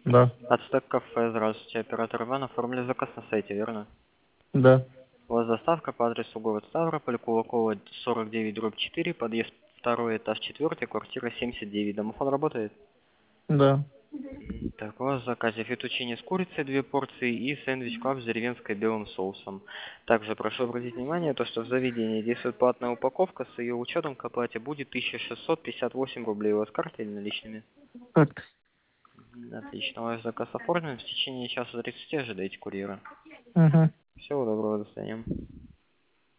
Да. Ацтек кафе, здравствуйте. Оператор Иван, оформили заказ на сайте, верно? Да. У вас доставка по адресу город Ставрополь, Кулакова, 49/4, подъезд 2, этаж 4, квартира 79. Домофон работает? Да. Так, у вас в заказе фетучини с курицей 2 порции и сэндвич клаб с деревенской белым соусом. Также прошу обратить внимание, то, что в заведении действует платная упаковка, с ее учетом к оплате будет 1658 рублей. У вас картой или наличными? Так. Отлично, ваш заказ оформлен. В течение часа 30 ожидайте курьера. Угу. Всего доброго, до свидания.